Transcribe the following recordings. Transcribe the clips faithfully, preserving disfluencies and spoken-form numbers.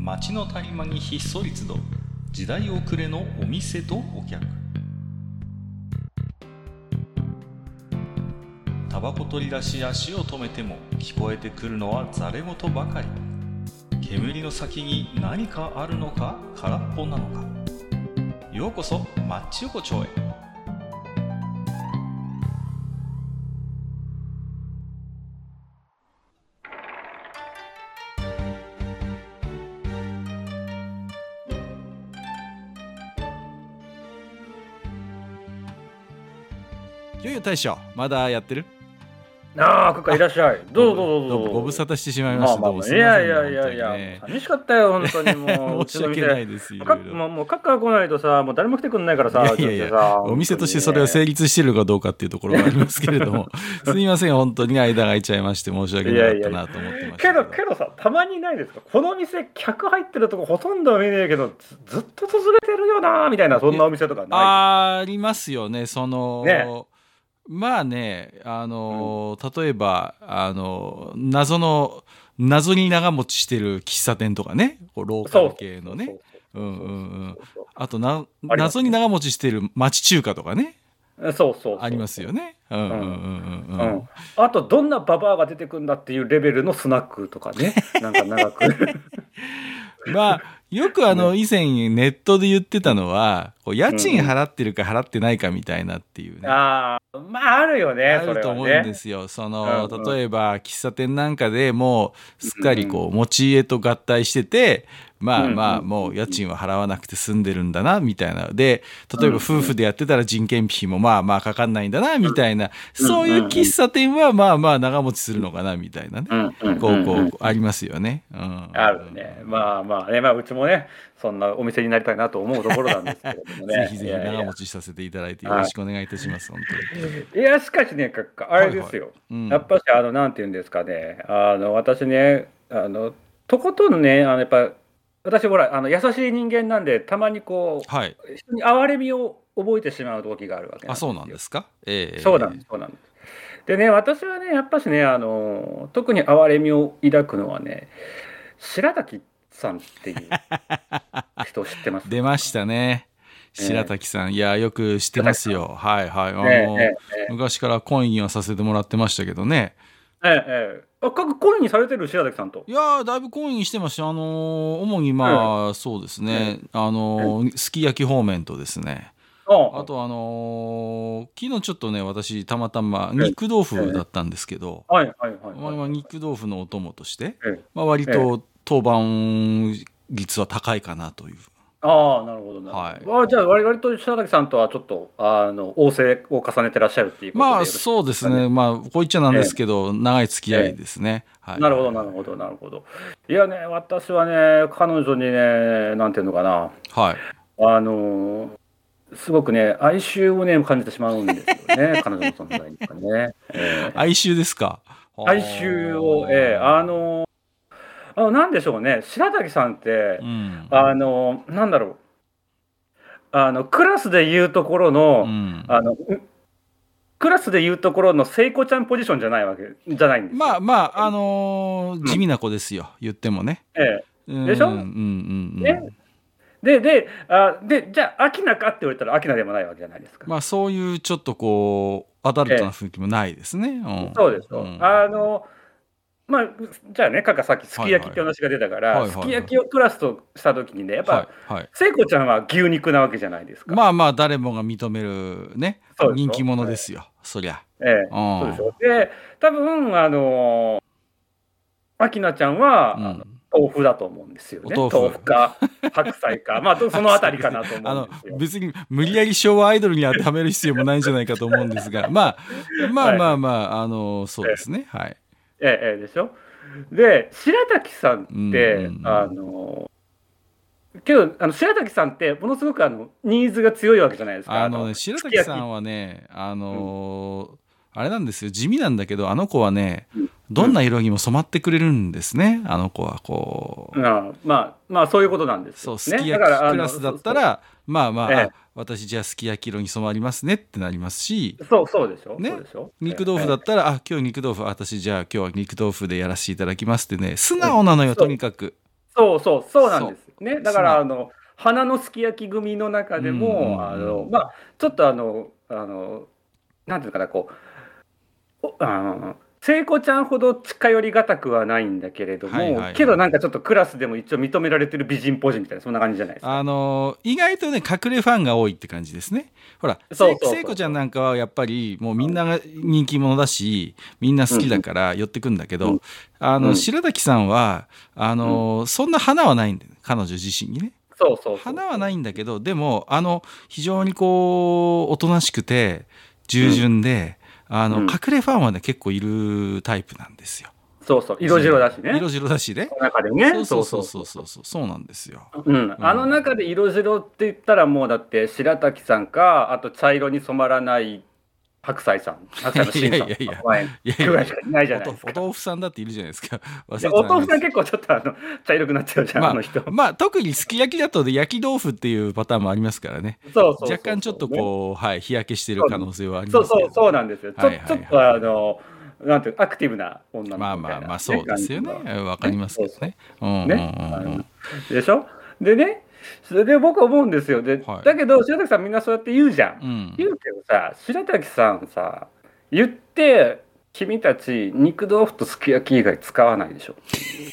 街の谷間にひっそり集う時代遅れのお店とお客。タバコ取り出し足を止めても聞こえてくるのはざれ言ばかり。煙の先に何かあるのか空っぽなのか。ようこそマッチ横丁へ。よいよ大将、まだやってる？ ああ、かっかいらっしゃい。どうぞどうぞどうぞ。 ご無沙汰してしまいました。 まあまあまあ、いやいやいやいや、ね、寂しかったよ、本当にもう。申し訳ないです。いろいろもう、もう、カッカ来ないとさ、もう誰も来てくんないからさ。 いやいやいや、お店としてそれは成立してるかどうかっていうところがありますけれども、すみません、本当に間が空いちゃいまして、申し訳なかったなと思ってましたけど。 いやいやいやけど、けどさ、たまにないですか？この店、客入ってるとこほとんど見ねえけど、ず, ずっと続けてるよな、みたいな、そんなお店とかない？ ありますよね、その、 ね、 まあね、あの、うん、例えばあの謎の謎に長持ちしてる喫茶店とかね、こうローカル系のね、あとな謎に長持ちしてる町中華とかね、 そうそうそうありますよね。 あとどんなババアが出てくるんだっていうレベルのスナックとかね、なんか長くまあよくあの以前ネットで言ってたのは、こう家賃払ってるか払ってないかみたいなっていうね、 うん、ああまああるよね、 あると思うんですよ。その例えば喫茶店なんかでもうすっかりこう持ち家と合体してて、まあまあもう家賃は払わなくて済んでるんだなみたいな。で例えば夫婦でやってたら人件費もまあまあかかんないんだなみたいな、そういう喫茶店はまあまあ長持ちするのかなみたいなね、こうこうありますよね。うん、 あるね。まあまあね、まあうちもねそんなお店になりたいなと思うところなんですけれどもね。 ぜひぜひ長持ちさせていただいてよろしくお願いいたします。本当に。いやしかしね、あれですよ。はいはい、うん、やっぱしあのなんていうんですかね、あの私ね、あのとことんね、あのやっぱ私ほらあの優しい人間なんで、たまにこう、はい、人に哀れみを覚えてしまう時があるわけなんですよ。 あ、そうなんですか。えー、 そうなんですそうなんです。でね、私はねやっぱしね、あの特に哀れみを抱くのはね、白滝さんっていう人知ってます？ 出ましたね、白滝さん。いやよく知ってますよ。はいはい。あの、ねねね、昔からコインはさせてもらってましたけどね。 ええええ。あ、各コインにされてる白滝さんと。 いやだいぶコインしてました。あの主にまあ、うん、そうですね、うん、あの、うん、すき焼き方面とですね、あとあのー、昨日ちょっとね私たまたま肉豆腐だったんですけど、肉豆腐のお供として、まあ、割と当番率は高いかなという。 ああなるほどな、はい、あじゃあ割と白滝さんとはちょっとあの仰せを重ねてらっしゃるっていうことで、 まあそうですね、まあこう言っちゃなんですけど、えー、長い付き合いですね、 えーはい、なるほどなるほどなるほど。いやね私はね彼女にねなんていうのかな、はい、あのすごくね哀愁をね感じてしまうんですよね彼女の存在にかね、 えー、哀愁ですか。 哀愁を、えー、あのあのなんでしょうね、白滝さんって、うん、あのなんだろう、あのクラスでいうところの、うん、あのクラスでいうところの聖子ちゃんポジションじゃないわけじゃないんですよ。 まあまああのーうん、地味な子ですよ言ってもね。 ええ、でしょ。うんうんうん、ね、でであでじゃあアキナかって言われたらアキナでもないわけじゃないですか。 まあそういうちょっとこうアダルトな雰囲気もないですね。ええ、うん、 そうですよ、うん、あのまあ、じゃあね、かかさっきすき焼きって話が出たから、はいはい、すき焼きをクラスとした時にね、やっぱ、はいはい、聖子ちゃんは牛肉なわけじゃないですか。 まあまあ誰もが認めるね人気者ですよ、はい、そりゃ。 ええ、そうでしょ。で多分あのアキナちゃんは、うん、あの豆腐だと思うんですよね。豆腐、豆腐か白菜かまあそのあたりかなと思うんですよ。 あの別に無理やり昭和アイドルに当てはめる必要もないんじゃないかと思うんですがまあまあまあまあ、はい、あのそうですね、はい。 ええでしょ。で白滝さんって、うんうんうん、あのけどあの白滝さんってものすごくあのニーズが強いわけじゃないですか。 あの、ね、白滝さんはねあのーうん、あれなんですよ、地味なんだけどあの子はね、うん、どんな色にも染まってくれるんですね、あの子はこう、 うん、まあまあそういうことなんですよ、ね、 そうすき焼きクラスだったらまあまあ、ええ、あ私じゃあすき焼き色に染まりますねってなりますし、 そうそうでしょ、 ね、 そうでしょ。 肉豆腐だったら、ええ、あ今日肉豆腐私じゃあ今日は肉豆腐でやらせていただきますってね素直なのよ、とにかく。 そうそうそうなんですね。だからあの花のすき焼き組の中でも、あのまあちょっとあのあのなんていうかな、こうあの聖子ちゃんほど近寄りがたくはないんだけれども、はいはいはい、けどなんかちょっとクラスでも一応認められてる美人ポジみたいな、そんな感じじゃないですか。 あの意外とね隠れファンが多いって感じですね。ほら聖子ちゃんなんかはやっぱりもうみんなが人気者だしみんな好きだから寄ってくんだけど、うん、あの、うん、白滝さんはあの、うん、そんな花はないんだよ彼女自身にね。 そうそうそうそう、 花はないんだけどでもあの非常にこうおとなしくて従順で、うん、あの、うん、隠れファンはね結構いるタイプなんですよ。 そうそう、色白だしね。 色白だしね。 中でね。 そうそうそうそうそうそうなんですよ。 うん、うん、あの中で色白って言ったらもうだって白滝さんか、あと茶色に染まらない白菜さん、白菜の新さん、いやいやいや、いやいやいや、ないじゃないですか。 お豆腐さんだっているじゃないですか。 お豆腐さん結構ちょっとあの茶色くなっちゃうじゃん、 まあ、 あの人。 まあ特にすき焼きだとで焼き豆腐っていうパターンもありますからね。 そうそうそうそう、 若干ちょっとこう、ね、はい日焼けしてる可能性はありますけど。 そうそうそうなんですよ。ちょ、はいはいはい、ちょっとあの。なんていうアクティブな女の子みたいな、ね、 まあまあまあそうですよね。わかりますけどね。 ね。でしょ。でね、それで僕思うんですよ。で、はい、だけど白滝さんみんなそうやって言うじゃん。うん、言うけどさ、白滝さんさ言って君たち肉豆腐とすき焼き以外使わないでしょ。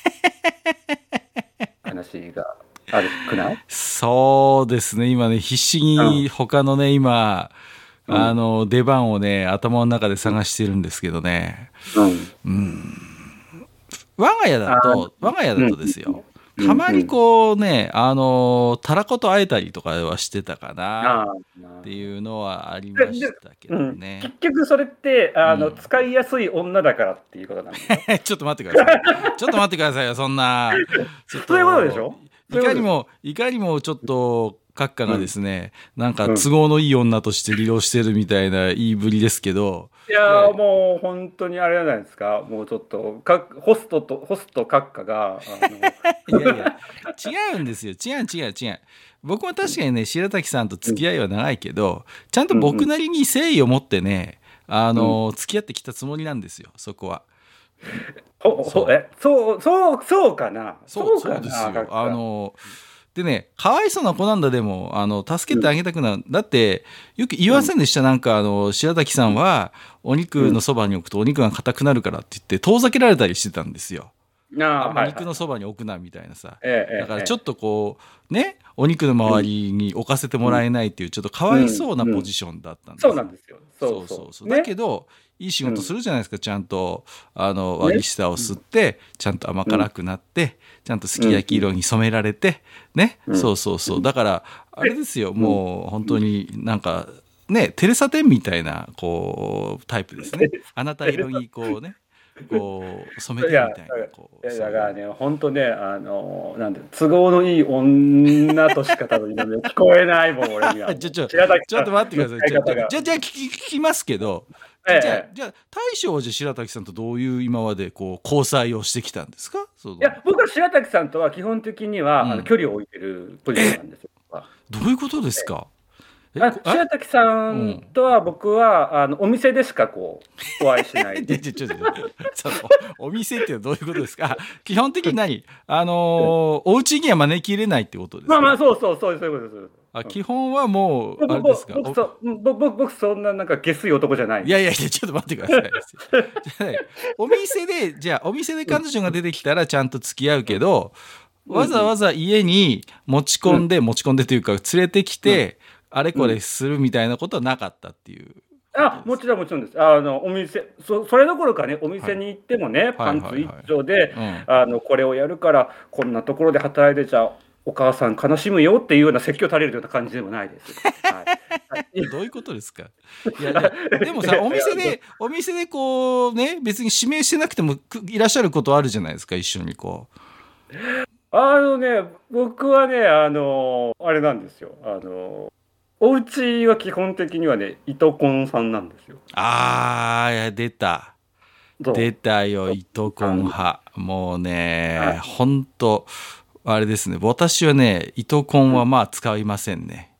話があるくない？ そうですね。今ね必死に他のね、うん、今。あの出番をね頭の中で探してるんですけどね、うんうん、我が家だと我が家だとですよ、うん、たまにこうねあのたらこと会えたりとかはしてたかなっていうのはありましたけどね、 うん、結局それってあの、うん、使いやすい女だからっていうことなんですか？ ちょっと待ってくださいちょっと待ってくださいよそんなちょっとそういうことでしょ？ いかにもいかにもちょっと閣下がですね、うん、なんか都合のいい女として利用してるみたいな言いぶりですけど、 いやーもう本当にあれじゃないですか、もうちょっとかホストとホスト閣下があのいやいや違うんですよ、違う違う違う、僕は確かにね白滝さんと付き合いは長いけど、ちゃんと僕なりに誠意を持ってねあの、うん、付き合ってきたつもりなんですよ、そこは。 ほほえそうそうそうかな、 そうそうですよ、あのでね、かわいそうな子なんだ、でもあの助けてあげたくなる、うん、だってよく言いませんでした、うん、なんかあの白滝さんはお肉のそばに置くとお肉が硬くなるからって言って遠ざけられたりしてたんですよ。あんま肉のそばに置くなみたいなさ、はいはい、だからちょっとこうねお肉の周りに置かせてもらえないっていうちょっとかわいそうなポジションだったんですよ、 うんうんうん、そうなんですよ。 そうそうそう、ね、だけどいい仕事するじゃないですか、うん、ちゃんとあの割り下を吸って、ね、ちゃんと甘辛くなって、うん、ちゃんとすき焼き色に染められてね、うん、そうそうそうだからあれですよ、もう本当になんかねテレサテンみたいなこうタイプですね。あなた色にこうねこう染めてるみたいな、こうだからね本当ねあのなんて都合のいい女としか多分聞こえないもん俺には。 ちょちょちょっと待ってください。じゃじゃじゃ聞き聞きますけど。じゃあ、ええ、じゃあ大将はじゃ白滝さんとどういう今までこう交際をしてきたんですか？ いや僕は白滝さんとは基本的には、うん、あの距離を置いてるポジションなんですよ。 どういうことですか？ あ白滝さんとは僕は、うん、あのお店でしかこうお会いしないでちょちょちょお店ってどういうことですか？基本的に何あのー、お家には招き入れないってことですか？ まあまあそうそうそうそういうことです。 あ基本はもうあれですか？ 僕そ僕僕そんななんか下水男じゃない。 いやいやいやちょっと待ってください。じゃあお店でじゃあお店で彼女が出てきたらちゃんと付き合うけど、うん、わざわざ家に持ち込んで、うん、持ち込んでというか連れてきて、うん、あれこれするみたいなことはなかったっていう。 あもちろんもちろんです。あのお店 そ, それどころかねお店に行ってもね、はい、パンツ一丁で、はいはいはい、あのこれをやるからこんなところで働いてちゃお母さん悲しむよっていうような説教垂れるような感じでもないです。はい、 どういうことですか？いやいやでもさお店でお店でこうね別に指名してなくてもいらっしゃることあるじゃないですか一緒にこう。 あのね僕はねあのあれなんですよあのお家は基本的にはねいとこんさんなんですよ。 あーいや出た出たよいとこん派もうねほんとあれですね私はね糸コンはまあ使いませんね、うん、基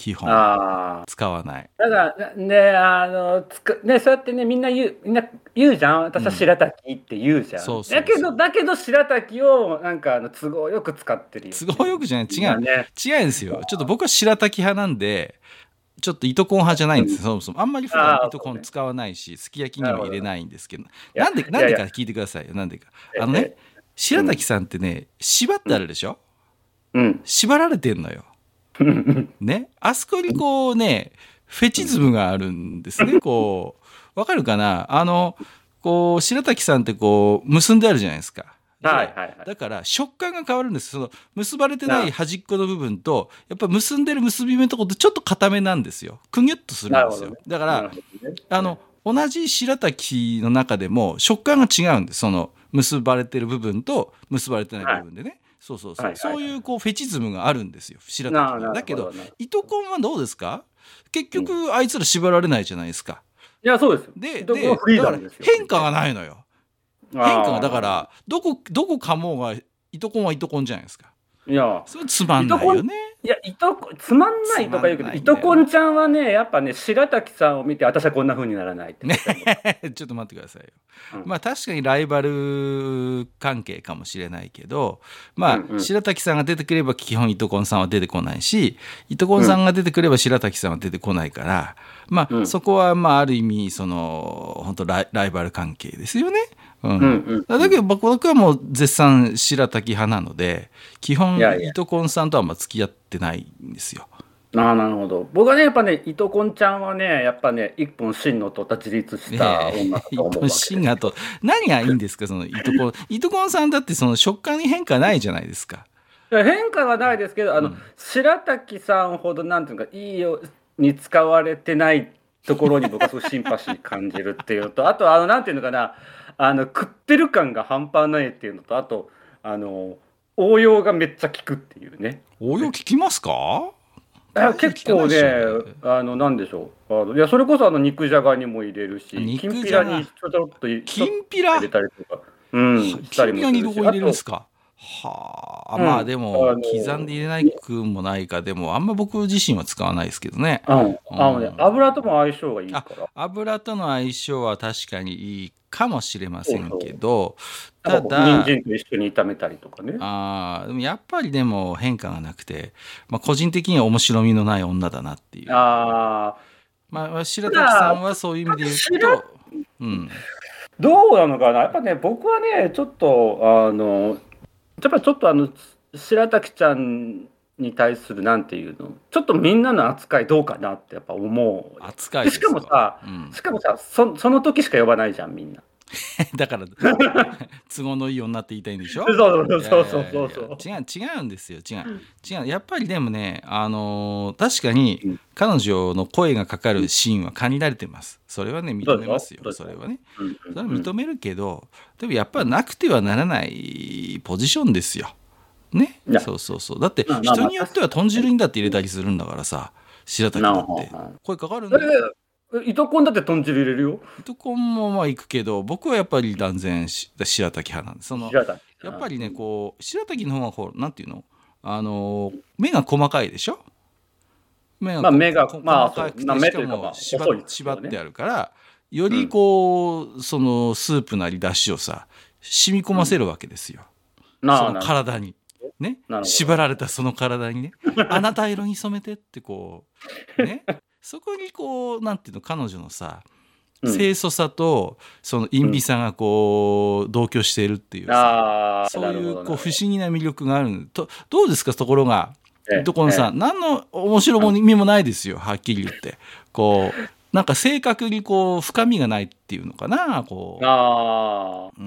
基本あ使わない。 だからね、あのつくね、そうやってね、みんな言う、みんな言うじゃん。私は白滝って言うじゃん。 そうそうそうだけど、だけど白滝をなんかあの都合よく使ってるよ。 都合よくじゃない、違う、 ね、 違うんですよ。ちょっと僕は白滝派なんで、ちょっと糸こん派じゃないんですよ、そもそも。あんまり普段糸こん使わないし、すき焼きにも入れないんですけど、なんで、なんでか聞いてくださいよ、なんでか。あのね、白滝さんってね、縛ってあるでしょ、うん、縛られてんのよ。ね、あそこにこうね、フェチズムがあるんですね。こう、わかるかな、あの、こう、白滝さんってこう、結んであるじゃないですか。はいはいはい、だから食感が変わるんです。その結ばれてない端っこの部分とやっぱ結んでる結び目のところってちょっと硬めなんですよ。くぎゅっとするんですよ。ね、だから、ね、あの同じ白滝の中でも食感が違うんです。その結ばれてる部分と結ばれてない部分でね。はい、そうそうそう、はいはいはい、そういうこうフェチズムがあるんですよ、白滝には。だけど糸こんはどうですか？結局あいつら縛られないじゃないですか。 いやそうです。 で、でだから変化がないのよ。変化がだからどこどこかもうが糸こんは糸こんじゃないですか。 いやそれつまんないよね。 いや糸つまんないとか言うけど、糸こんちゃんはねやっぱね白滝さんを見て私はこんな風にならないって、ね、 ちょっと待ってくださいよ。うん、まあ確かにライバル関係かもしれないけど、まあ、うんうん、白滝さんが出てくれば基本糸こんさんは出てこないし、糸こんさんが出てくれば白滝さんは出てこないから、まあ、うん、そこはまあある意味その本当ライ、ライバル関係ですよね。うんうんうん、だけど僕はもう絶賛白滝派なので基本糸こんさんとはまあ付き合ってないんですよ。 ああなるほど。僕はねやっぱね糸こんちゃんはねやっぱね一本芯の取った自立した女だと思うわけです。一本芯がと何がいいんですかその糸こん糸こんさんだってその食感に変化ないじゃないですか。 変化はないですけどあの、うん、白滝さんほどなんていうかいいように使われてないところに僕はすごいシンパシー感じるっていうとあとあのなんていうのかなあの食ってる感が半端ないっていうのとあとあの応用がめっちゃ効くっていうね。 応用効きますか？ 結構ねあのなんでしょうあのいやそれこそあの肉じゃがにも入れるしきんぴらにちょっときんぴら入れたりとか、うん、 したりもするしきんぴらにどこ入れるんですか？はあ、うん、まあでも、あのー、刻んで入れないくもないかでもあんま僕自身は使わないですけどね。 うん、あのね油とも相性がいいから。 油との相性は確かにいいかもしれませんけど、 ただ人参と一緒に炒めたりとかね。 あでもやっぱりでも変化がなくて、まあ、個人的には面白みのない女だなっていう。 あまあ白滝さんはそういう意味で言うと、うん、 どうなのかなやっぱね僕はねちょっとあのやっぱりちょっとあの白滝ちゃんに対するなんていうのちょっとみんなの扱いどうかなってやっぱ思う。 扱いですか。 しかもさ、うん、しかもさ そ, その時しか呼ばないじゃんみんな。 だから都合のいい女って言いたいんでしょ。 そうそうそうそうそうそう違う違うんですよ違う違うやっぱりでもねあのー、確かに彼女の声がかかるシーンは限られてます。それはね認めますよ。それはねそれは認めるけどでもやっぱりなくてはならないポジションですよね。そうそうそうだって人によっては豚汁にだって入れたりするんだからさ白滝だって声かかるんだよ。 糸こんだって豚汁入れるよ。 糸こんもまあいくけど僕はやっぱり断然白滝派なんです。そのやっぱりねこう白滝の方がこうなんていうのあの目が細かいでしょ。 目が、まあ、目が細かくて、まあ、しかも縛、ね、縛ってあるからよりこう、うん、そのスープなりだしをさ染み込ませるわけですよ、うん、その体にね縛られたその体にねあなた色に染めてってこうねそこにこうなんていうの彼女のさ清楚さとその陰微さがこう同居しているっていうさ、うん、そういうこう不思議な魅力があるとどうですかところが糸こんさん、ええ、何の面白みもないですよはっきり言ってこうなんか正確にこう深みがないっていうのかなこうあ、 うん、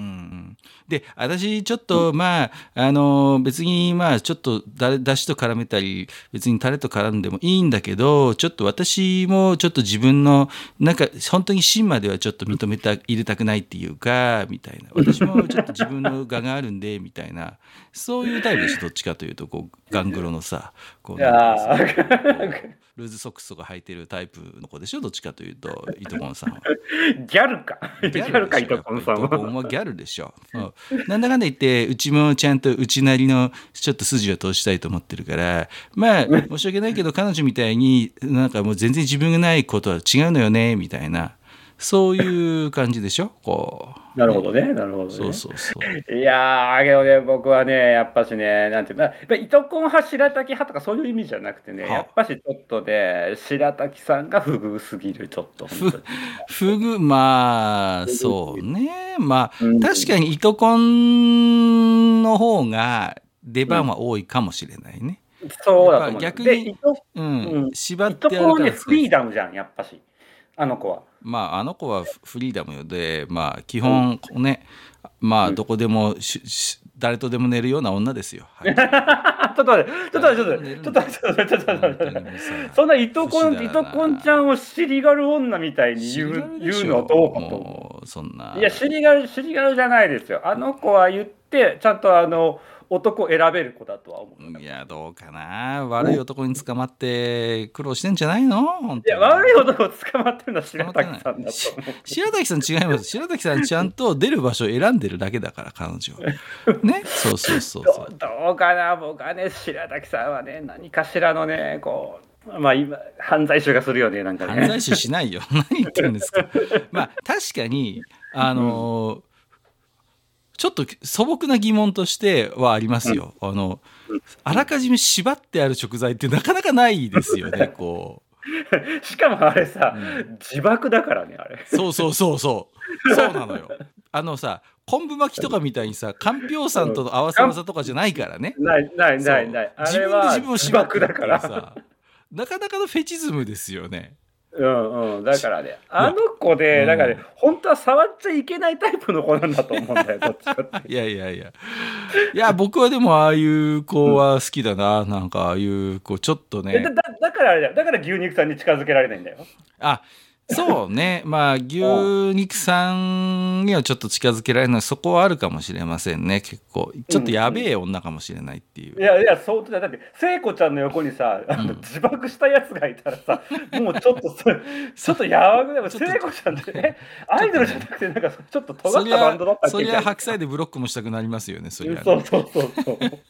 で私ちょっとまああの別にまあちょっとだだしと絡めたり別にタレと絡んでもいいんだけどちょっと私もちょっと自分のなんか本当に芯まではちょっと認めた入れたくないっていうかみたいな私もちょっと自分の我があるんでみたいなそういうタイプですどっちかというとこうガングロのさこうなんかさルーズソックスとか履いてるタイプの子でしょどっちかというと糸こんさんはギャルルか。ギャルか、糸こんさんは。 糸こんはギャルでしょ。なんだかんだ言って、うちもちゃんとうちなりのちょっと筋を通したいと思ってるから、まあ、申し訳ないけど、彼女みたいになんかもう全然自分がないことは違うのよね、みたいな。そういう感じでしょこう。なるほどね。なるほどね。 そうそうそう。 いやー、けどね、僕はね、やっぱしね、なんていうか、やっぱ糸こん派、白滝派とかそういう意味じゃなくてね、やっぱしちょっとね、白滝さんが不遇すぎる、ちょっと。 ふ、不遇、まあ、そうね。まあ、うん、確かに糸こんの方が出番は多いかもしれないね。 うん、そうだと思う。 逆に、うん、縛ってやるから。糸こんね、フリーダムじゃん、やっぱし。あの子は。 まあ、あの子はフリーダムで、まあ、基本ね、うん、まあ、どこでもし、し誰とでも寝るような女ですよ。はい、ちょっと待って、ちょっと待って、ちょっと待って、ちょっと待って、ちょっと待って、ちょっと待って。そんな糸こん、糸こんちゃんを尻軽女みたいに言う、言うのはどうかと思う。 そんな。 いや、尻軽、尻軽じゃないですよ。あの子は言って、ちゃんとあの、男選べる子だとは思う。 いや、どうかな。悪い男に捕まって苦労してんじゃないの？本当に。 いや、悪い男捕まってるのは白滝さんだと思う。 白滝さん違います。白滝さんちゃんと出る場所を選んでるだけだから、彼女は。ね。そうそうそうそうど。どうかな、僕はね、白滝さんはね、何かしらのね、こう、まあ今、犯罪集がするよね、なんかね。 犯罪集しないよ。何言ってるんですか。まあ、確かに、あのー、うんちょっと素朴な疑問としてはありますよ。うん、あの、あらかじめ縛ってある食材ってなかなかないですよね、こう。しかもあれさ、うん、自爆だからね、あれ。 そうそうそうそう。そうなのよ。あのさ、昆布巻きとかみたいにさ、かんぴょうさんとの合わせ技とかじゃないからね。 ないないないない。 自分で自分を縛ってるからさ、なかなかのフェチズムですよね。 うんうん、だからね、あの子で、うん、だからね、本当は触っちゃいけないタイプの子なんだと思うんだよ、どっちかって。 いやいやいや。いや、僕はでもああいう子は好きだな、うん、なんかああいう子、ちょっとね。 だ, だ, だからあれだよ、だから牛肉さんに近づけられないんだよ。 あ、そうね。まあ、牛肉さんにはちょっと近づけられない、そこはあるかもしれませんね、結構。ちょっとやべえ女かもしれないっていう。 うんうん、いやいや、そうだ。だって、聖子ちゃんの横にさ、あの、うん、自爆したやつがいたらさ、もうちょっと、ちょっとやばくない。聖子ちゃんってね、アイドルじゃなくて、なんかちょっと尖ったバンドだったっけ。 そりゃ白菜でブロックもしたくなりますよね、そりゃ、ね。 そうそうそうそう。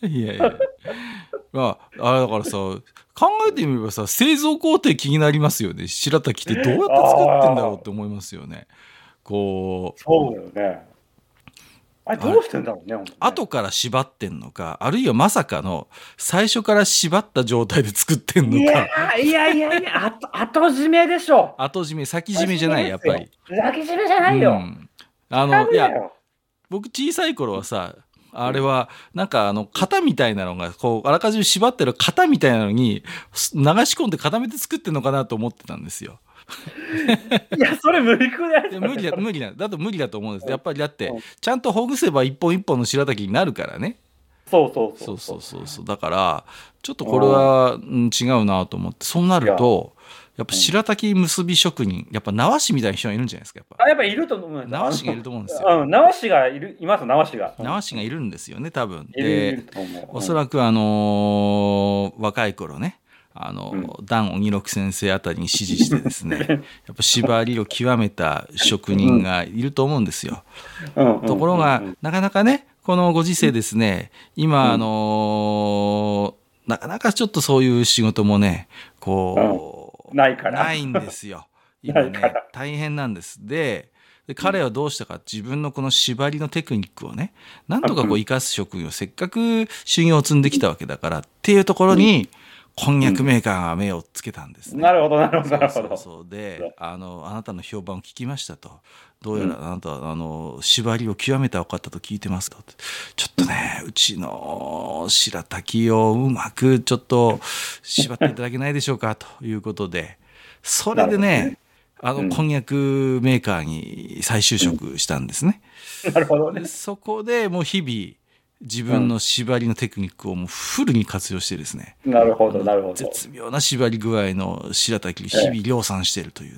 いやいや。まあ、あれだからさ、考えてみればさ、製造工程気になりますよね。白滝ってどうやって作ってんだろうって思いますよね。こう。 そうだよね。あれどうしてんだろうね。 後から縛ってんのか、あるいはまさかの最初から縛った状態で作ってんのか。いやいやいやいや、後後締めでしょ。 後締め、先締めじゃない、やっぱり。 先締めじゃないよ。うん、 あの、いや、僕小さい頃はさ、あれはなんかあの型みたいなのがこうあらかじめ縛ってる型みたいなのに流し込んで固めて作ってるのかなと思ってたんですよ。 いやそれ無理くらい。 無理だ無理だだと無理だと思うんです。やっぱりだってちゃんとほぐせば一本一本の白滝になるからね。 そうそうそうそうそうそうそうだからちょっとこれは、うん、違うなと思って、そうなるとやっぱ白滝結び職人、やっぱ縄師みたいな人がいるんじゃないですか。やっぱあやっぱいると思う。 縄師がいると思うんですよ。 うん、縄師がいるいます縄師が。 縄師がいるんですよね多分。 でおそらくあのー、若い頃ね。あの、うん、ダン鬼六先生あたりに指示してですねやっぱ縛りを極めた職人がいると思うんですよ。うん、ところが、うん、なかなかねこのご時世ですね今、うん、あのー、なかなかちょっとそういう仕事もねこう、 うん、ないからないんですよ今ね大変なんです。でで彼はどうしたか、自分のこの縛りのテクニックをねなんとかこう生かす職業、せっかく修行を積んできたわけだからっていうところに、うんこんにゃくメーカーが目をつけたんですね。 なるほどなるほどなるほど。 そうそうで、あのあなたの評判を聞きましたと。どうやらあなたはあの縛りを極めて分かったと聞いてますと。ちょっとねうちの白滝をうまくちょっと縛っていただけないでしょうかということで、それでねあのこんにゃくメーカーに再就職したんですね。 なるほどね。 でそこでもう日々自分の縛りのテクニックをもうフルに活用してですね、 なるほどなるほど、 絶妙な縛り具合の白滝を日々量産しているというね。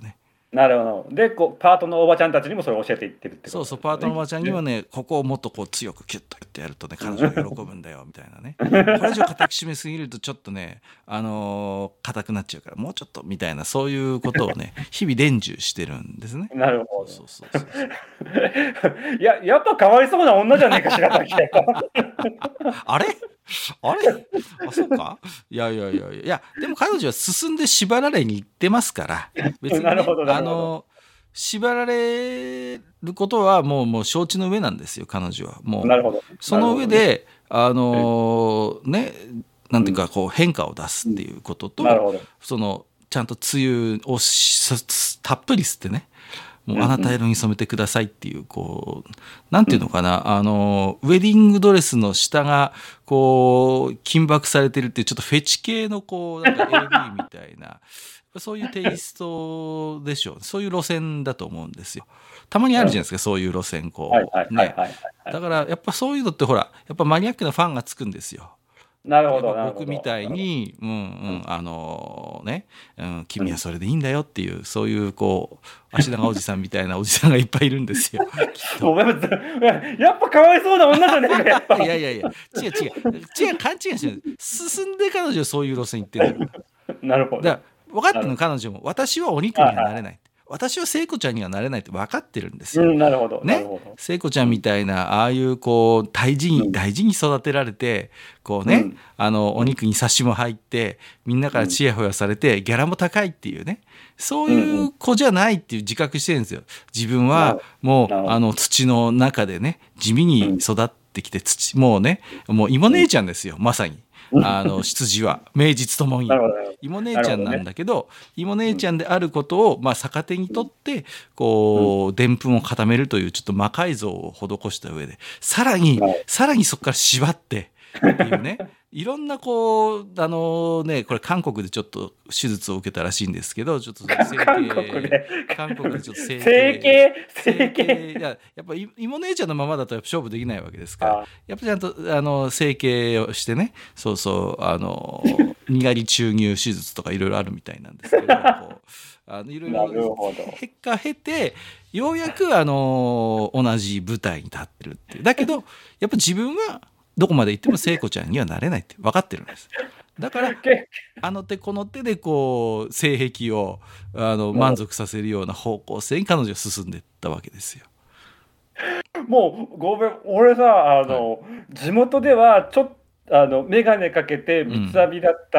なるほど。で、こうパートのおばちゃんたちにもそれを教えていってるってことですね。 そうそう、パートのおばちゃんにはね、ここをもっとこう強くキュッとやってやるとね、彼女が喜ぶんだよみたいなね。これ以上固く締めすぎるとちょっとね、あのー硬くなっちゃうから、もうちょっとみたいな、そういうことをね、日々伝授してるんですね。 なるほど。 そうそうそうそう。 いや、やっぱかわいそうな女じゃねえか、白滝。 あれあれあ、そうかいやいやいやいや、いや、でも彼女は進んで縛られに行ってますから、別に、ね、 なるほどなあるほど。 の、縛られることはもう、もう承知の上なんですよ、彼女は。もう、 なるほど。 その上なるで、あのね、なんていうか、こう変化を出すっていうことと、 なるほど。 その、ちゃんとつゆをしたっぷり吸ってね、もうあなた色に染めてくださいっていう、こう、なんていうのかな、あの、ウェディングドレスの下が、こう、金箔されてるっていう、ちょっとフェチ系の、こう、なんか エーディー みたいな、そういうテイストでしょう。そういう路線だと思うんですよ。たまにあるじゃないですか、そういう路線、こう。ね。だから、やっぱそういうのって、ほら、やっぱマニアックなファンがつくんですよ。 なるほど。 僕みたいに、うんうん、あのね、うん、君はそれでいいんだよっていう、そういうこう足長おじさんみたいなおじさんがいっぱいいるんですよ。 やっぱかわいそうな女じゃねえか、やっぱ。 いやいやいや、違う違う違う、勘違いしてる。進んで彼女はそういう路線行ってるの。 なるほど。 だから分かってるの、彼女も。私はお肉にはなれない。私は聖子ちゃんにはなれないって分かってるんですよ。 うん、なるほど。 ね、聖子ちゃんみたいなああいうこう大事に大事に育てられて、こうね、うん、あのお肉にサシも入ってみんなからチヤホヤされてギャラも高いっていうね、そういう子じゃないっていう自覚してるんですよ。自分はもうあの土の中でね地味に育ってきて、土もうねもう芋姉ちゃんですよ、まさに。あの出自は名実ともに芋姉ちゃんなんだけど、芋姉ちゃんであることをまあ逆手にとってこうでんぷんを固めるというちょっと魔改造を施した上で、さらにさらにそこから縛ってっていうね、いろんなこうあのね、これ韓国でちょっと手術を受けたらしいんですけど、ちょっと韓国で韓国でちょっと整形整形いややっぱ芋姉ちゃんのままだと勝負できないわけですから、やっぱちゃんとあの整形をしてね、そうそうあのにがり注入手術とかいろいろあるみたいなんですけど、こうあのいろいろ結果経てようやくあの同じ舞台に立ってるっていう。だけどやっぱ自分はどこまで行っても聖子ちゃんにはなれないって分かってるんです。だからあの手この手でこう性癖をあの満足させるような方向性に彼女は進んでいったわけですよ。 もうごめん、俺さ、あの、はい、地元ではちょっとあの眼鏡かけて三つ編みだった、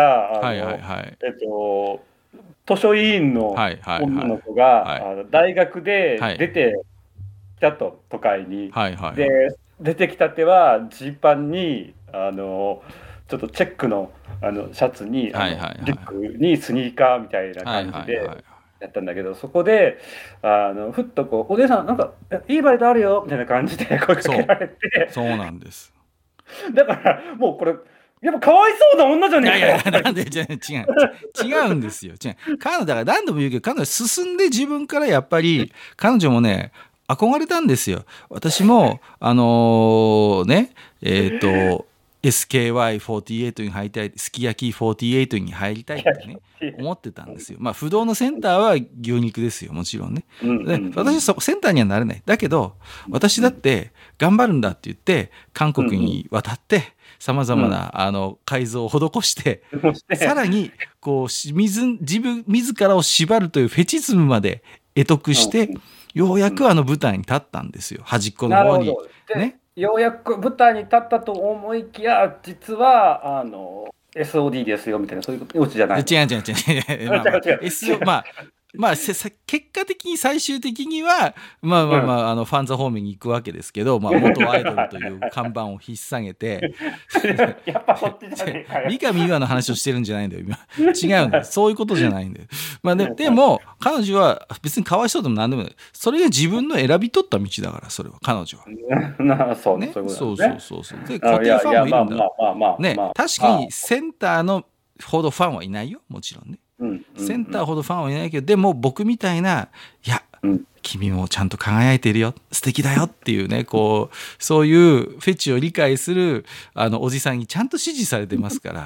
あの、えっと図書委員の女の子が大学で出てきたと、都会に。 はいはいはい、 で出てきたてはジーパンにあのちょっとチェックのあのシャツに、はいはいはい、リュックにスニーカーみたいな感じでやったんだけど、そこであのふっとこう「お姉さんなんかいいバイトあるよ」みたいな感じで声かけられて。 そう、そうなんです。 だからもうこれやっぱかわいそうな女じゃねえかよ。 いやいやなんで違う違う違うんですよ。違う彼女だから何度も言うけど、彼女進んで自分からやっぱり彼女もね憧れたんですよ。私もあのー、ねえっ、ー、と エスケーワイフォーティーエイト に入りたい、すき焼きフォーティーエイトに入りたいってね思ってたんですよ。まあ不動のセンターは牛肉ですよ、もちろんね。で私はそセンターにはなれない。だけど私だって頑張るんだって言って韓国に渡ってさまざまなあの改造を施してさらにこう自分自らを縛るというフェチズムまで会得してようやくあの舞台に立ったんですよ、端っこの方にね。 ようやく舞台に立ったと思いきや実はあの エスオーディー ですよみたいな、そういうオチじゃない。 違う違う違う。まあまあ エスオー まあまあ結果的に最終的にはまあまあまああのファンザ方面に行くわけですけど、まあ元アイドルという看板を引っ提げてやっぱそっちじゃねえかよ。 三上優愛の話をしてるんじゃないんだよ今。違うんだよ、そういうことじゃないんだよ。まあででも彼女は別にかわいそうでも何でもない。それが自分の選び取った道だから、それは彼女は。 そうね。 そうそうそうそう。で固定ファンもいるんだ。ね、確かにセンターのほどファンはいないよ、もちろんね。センターほどファンはいないけど、でも僕みたいないや、うん、君もちゃんと輝いてるよ、素敵だよっていうね、こうそういうフェチを理解するあのおじさんにちゃんと支持されてますから。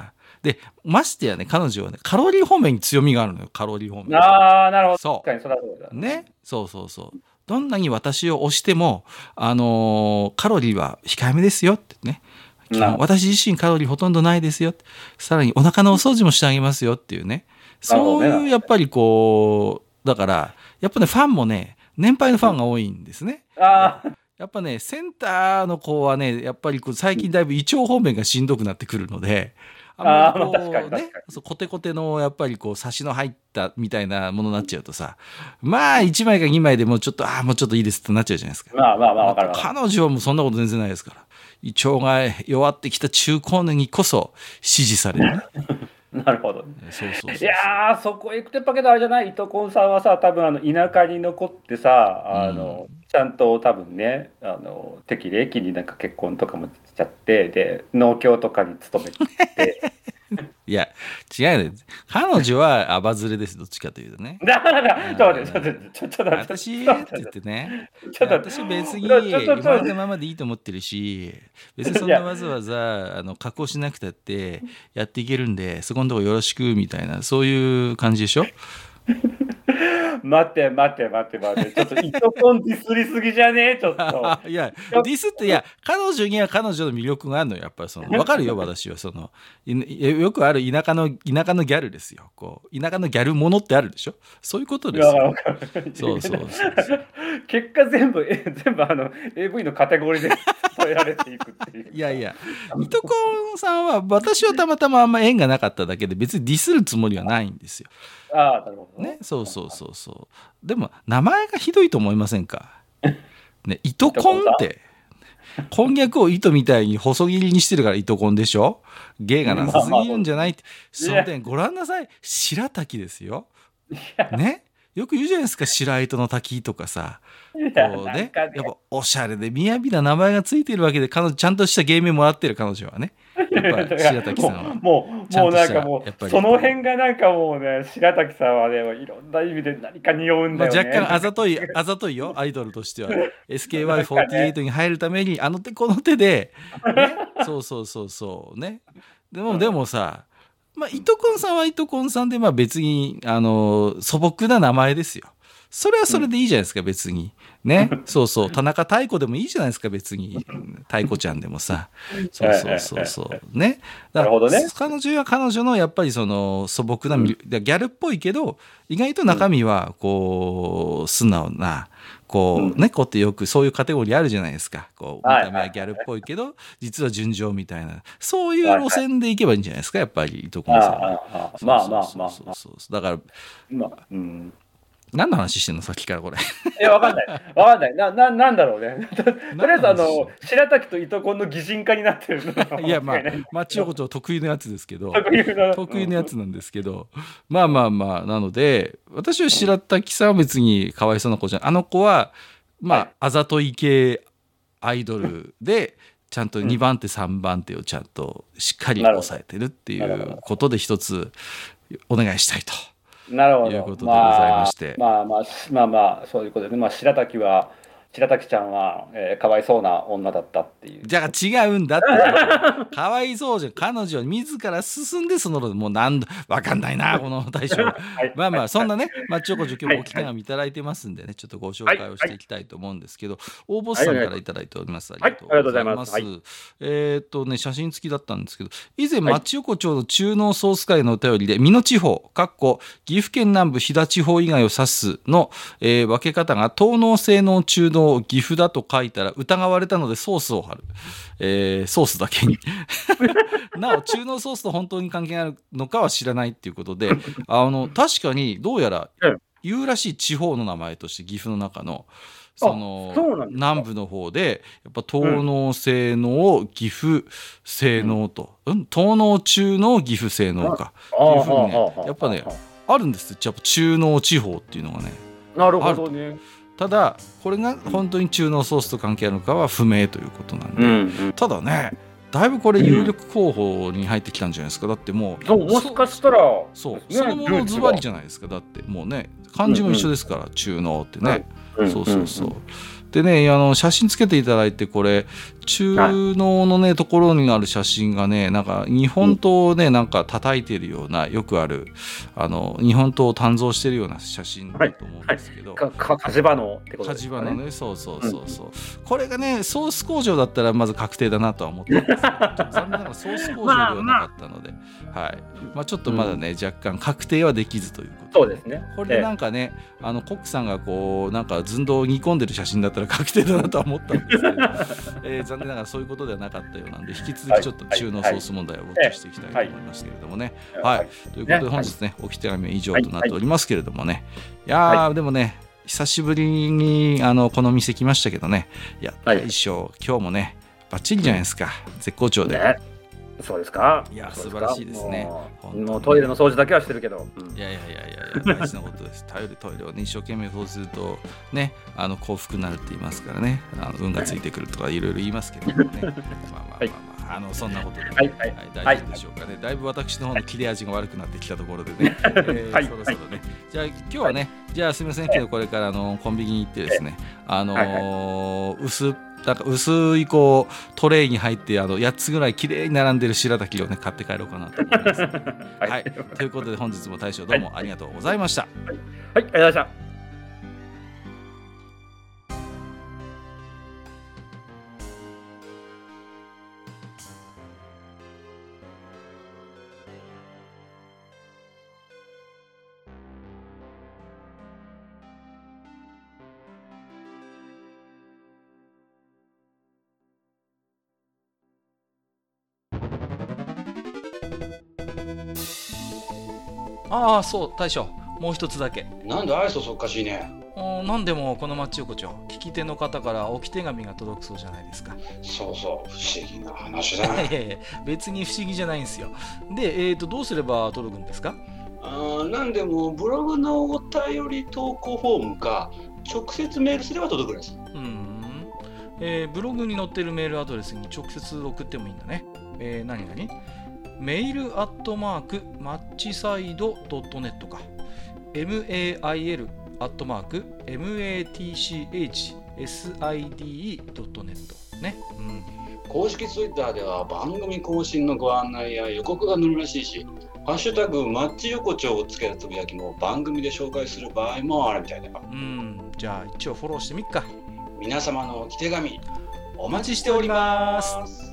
でましてやね彼女はねカロリー方面に強みがあるのよ。カロリー方面。 ああなるほど。 そう確かにそれはそうだね。そうそうそう。どんなに私を推しても、あのーカロリーは控えめですよってね。基本私自身カロリーほとんどないですよ。さらにお腹のお掃除もしてあげますよっていうね。そういうやっぱりこうだからやっぱねファンもね年配のファンが多いんですね。 ああやっぱねセンターの子はねやっぱりこう最近だいぶ胃腸方面がしんどくなってくるので。あんまりこあーまあ確かにうね確かにそうコテコテのやっぱりこうサシの入ったみたいなものになっちゃうとさまあいちまいかにまいでもうちょっとああもうちょっといいですってなっちゃうじゃないですか。 まあまあまあわかるわかる。 彼女はもうそんなこと全然ないですから。胃腸が弱ってきた中高年にこそ支持されるね。 なるほど。 そうそうそうそう。 いやーそこ行くとやっぱけどあれじゃない、糸こんさんはさ多分あの田舎に残ってさあの、 うんちゃんと多分ねあの適齢期になんか結婚とかもしちゃってで農協とかに勤めていや違うね。彼女はアバズレです。どっちかというとね。 だからちょっと待ってちょっと待ってちょっと待って私ってちょっと言ってね。 ちょっと待って私別にちょちょちょ今のままでいいと思ってるし別にそんなわざわざあの加工しなくたってやっていけるんでそこのとこよろしくみたいなそういう感じでしょ。 待って待って待って待ってちょっと糸こんディスりすぎじゃねえちょっといやディスっていや彼女には彼女の魅力があるのよ。やっぱりその分かるよ私はそのいよくある田舎の田舎のギャルですよ。こう田舎のギャルものってあるでしょ。そういうことですよ。そうそうそうそう結果全部え全部あの エーブイ のカテゴリーで伝えられていくっていう。 いやいや糸こんさんは私はたまたまあんま縁がなかっただけで別にディスるつもりはないんですよ。 ああなるほどね、そうそうそうそうでも名前がひどいと思いませんか。ね、糸こんってこんにゃくを糸みたいに細切りにしてるから糸こんでしょ。芸がなさすぎるんじゃないって。その点ご覧なさい白滝ですよ。ねよく言うじゃないですか白糸の滝とかさこうねやっぱおしゃれで雅な名前がついてるわけで彼女ちゃんとした芸名もらってる彼女はねやっぱ白滝さんはもうもうなんかもうその辺がなんかもうね白滝さんはねいろんな意味で何か匂うんだよね、 まあ、若干あざといあざといよアイドルとしてはエスケーワイフォーティーエイト に入るためにあの手この手で、ね、そうそうそうそうねでもでもさまあ糸こんさんは糸こんさんでまあ別にあの素朴な名前ですよ。それはそれでいいじゃないですか、うん、別にねそうそう田中太鼓でもいいじゃないですか別に太鼓ちゃんでもさそうそうそうそうねだからね彼女は彼女のやっぱりその素朴な、うん、ギャルっぽいけど意外と中身はこう素直なこう、うん、猫ってよくそういうカテゴリーあるじゃないですか。こう見た目はギャルっぽいけど実は純情みたいなそういう路線でいけばいいんじゃないですかやっぱり糸こんさんは。 まあまあまあだからまあうん何の話してんのさっきからこれ。 いやわかんないわかんないなななんだろうね。とりあえずあの白滝と糸こんの擬人化になってるの。 いやまあ町横丁得意のやつですけど得意の得意のやつなんですけどまあまあまあなので私は白滝さんは別にかわいそうな子じゃん。あの子はまあ、はい、あざとい系アイドルでちゃんとにばん手さんばん手をちゃんとしっかり抑えてるっていうことで一つお願いしたいと。 なるほど。 いうことでございまして、 まあ、まあまあまあまあそういうことで、ね、まあ白滝は白滝ちゃんは、えー、かわいそうな女だったっていう。 じゃあ違うんだってかわいそうじゃん。彼女は自ら進んでそのもう何度わかんないなこの対象はい、まあまあそんなねマッチ横丁今日お期間がいただいてますんでねちょっとご紹介をしていきたいと思うんですけど、はいはい、大ボスさんからいただいております、はい、ありがとうございます、はい、えー、っとね写真付きだったんですけど以前マッチ横丁の中濃ソース会のお便りで美濃地方かっこ岐阜県南部飛騨地方以外を指すの、えー、分け方が東濃西濃中濃岐阜だと書いたら疑われたのでソースを貼る、えー、ソースだけになお中濃ソースと本当に関係あるのかは知らないっていうことであの確かにどうやら言うらしい地方の名前として岐阜の中のその南部の方でやっぱ東濃西濃岐阜西濃と、うん、東濃中濃岐阜西濃かっていうふうにねやっぱねあるんですよやっぱ中濃地方っていうのがね。 なるほどね。 ただこれが本当に中濃ソースと関係あるのかは不明ということなんで、うんうん、ただねだいぶこれ有力候補に入ってきたんじゃないですか。だってもうもしかしたらそう、ね、そのものズバリじゃないですか。だってもうね漢字も一緒ですから、うんうん、中濃ってね、うんうん、そうそうそうでねあの写真つけていただいてこれ中脳のねところにある写真がね、なんか日本刀をねなんか叩いてるような、よくあるあの日本刀を鍛造してるような写真だと思うんですけど、 はいはい、かか火事場のってことですかね。 火事場のね、そうそうそうそう、うん、これがねソース工場だったらまず確定だなとは思ったんですけど残念ながらソース工場ではなかったので、まあまあ、はい、まあ、ちょっとまだね、うん、若干確定はできずということで、 そうですね。 これでなんかね、えー、あのコックさんがこうなんか寸胴を煮込んでる写真だったら確定だなとは思ったんですけど、えー、残念ながらそういうことではなかったようなんで、引き続きちょっと中濃ソース問題をウォッチしていきたいと思いますけれどもね。はい、はい、ということで本日ね、置き手紙は以上となっておりますけれどもね、いやー、はい、でもね久しぶりにあのこの店来ましたけどね、いや大将、はい、今日もねバッチリじゃないですか、絶好調で、ね、 そうですか。 いや素晴らしいですね。 もう、もうトイレの掃除だけはしてるけど、 うん、いやいやいやいやいや大事なことです。トイレトイレをね一生懸命そうするとね、あの幸福になるって言いますからね、あの運がついてくるとかいろいろ言いますけどもね、まあまあまあまあ、はい、あのそんなことで、ね、はいはいはい、大丈夫でしょうかね、はい、だいぶ私の方の切れ味が悪くなってきたところでね、えーはい、そろそろね、はい、じゃあ今日はね、はい、じゃあすみませんけどこれからあのコンビニに行ってですね、あのーはいはい、薄なんか薄いこうトレイに入ってあのやっつぐらいきれいに並んでる白滝をね買って帰ろうかなと思います、はい、はい、ということで本日も大将どうもありがとうございました。はい、 はいはい、ありがとうございました。 ああそう大将、もう一つだけ。 なんで愛想そっかしいね。 なんでもこの町横丁、聞き手の方から置き手紙が届くそうじゃないですか。 そうそう、不思議な話だね。 いやいや別に不思議じゃないんですよ。で、えーとどうすれば届くんですか？ あなんでもブログのお便り投稿フォームか直接メールすれば届くんです。 うん、えー、ブログに載ってるメールアドレスに直接送ってもいいんだね。えー、何何メールアットマークマッチサイドドットネットか mail アットマーク matchside ドットネットね、うん、 公式ツイッターでは番組更新のご案内や予告が載るらしいし、ハッシュタグマッチ横丁をつけたつぶやきも番組で紹介する場合もあるみたいだよ。 うん、じゃあ一応フォローしてみっか。 皆様のお手紙お待ちしております。